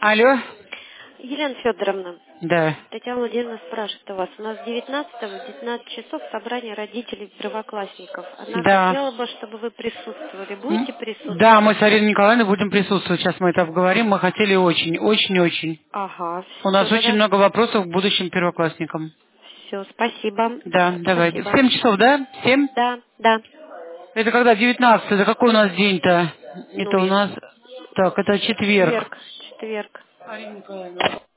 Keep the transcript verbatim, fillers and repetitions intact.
Алло. Елена Федоровна, Да. Татьяна Владимировна спрашивает у вас. У нас девятнадцатого в девятнадцать часов собрание родителей первоклассников. Она Да. хотела бы, чтобы вы присутствовали. М, Будете Да, присутствовать? мы с Ариной Николаевной будем присутствовать. Сейчас мы это обговорим. Мы хотели очень, очень-очень. Ага, У все, нас очень тогда много вопросов к будущим первоклассникам. все, спасибо. Да, давайте. В Спасибо. семь часов, да? В семь? Да, да. Это когда? девятнадцатое. Это какой у нас день-то? Ну, Это у я... нас... Так, это четверг. четверг, четверг. Арина Николаевна.